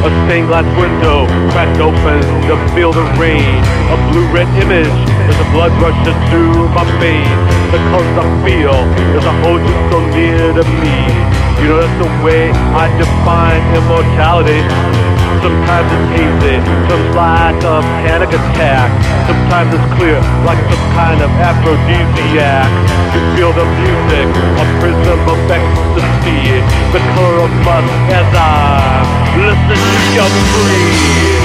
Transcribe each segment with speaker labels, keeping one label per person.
Speaker 1: A stained glass window cracked open to feel the rain. A blue-red image as the blood rushes through my veins. The colors I feel as I hold you so near to me. You know that's the way I define immortality. Sometimes it's hazy, some like a panic attack. Sometimes it's clear, like some kind of aphrodisiac. You feel the music, a prism of ecstasy. The color of must as I listen to you breathe.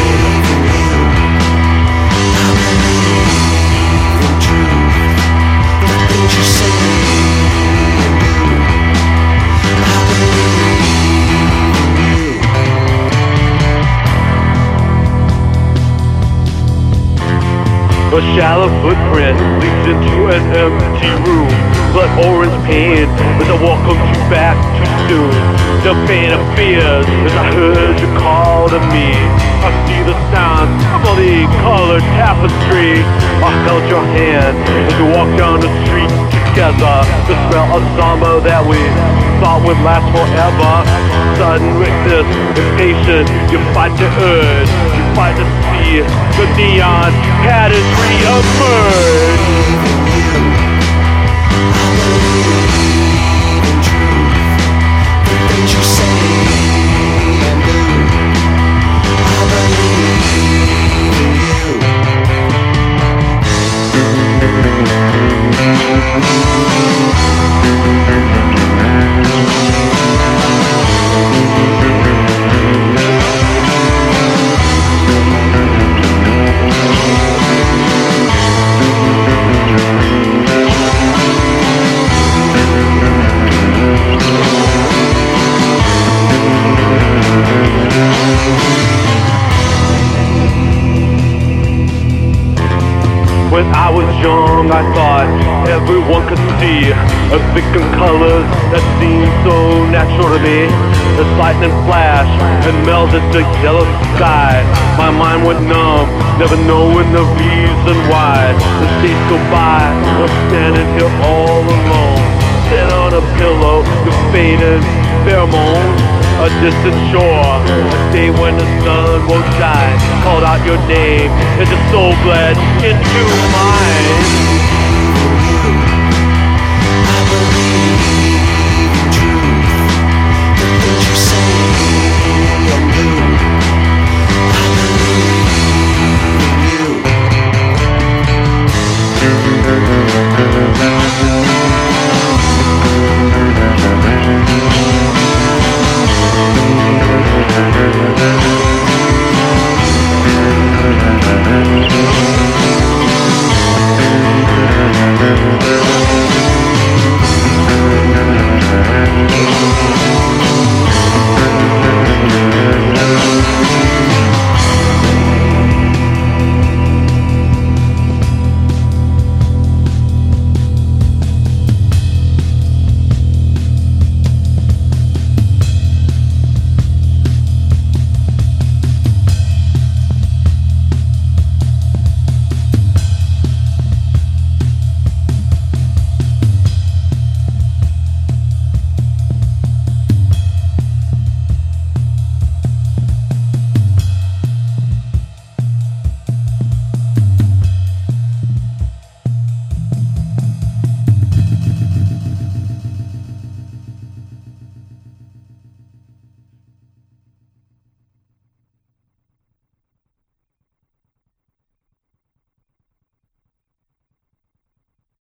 Speaker 1: A shallow footprint leads into an empty room. Blood orange pain as I welcome you back too soon. The pain of fears as I heard you call to me. I see the sound of a colored tapestry. I held your hand as we walked down the street together. The smell of summer that we thought would last forever. Sudden weakness, impatient, you fight the urge. You fight to see the neon patterns re-emerge. When I was young, I thought everyone could see a thicken colors that seemed so natural to me. The lightning flash and melted the yellow sky. My mind went numb, never knowing the reason why. The days go by, I'm standing here all alone. Sit on a pillow with faded pheromones. A distant shore, a day when the sun won't shine. Called out your name as your soul bled into mine. I believe in truth, the things you say.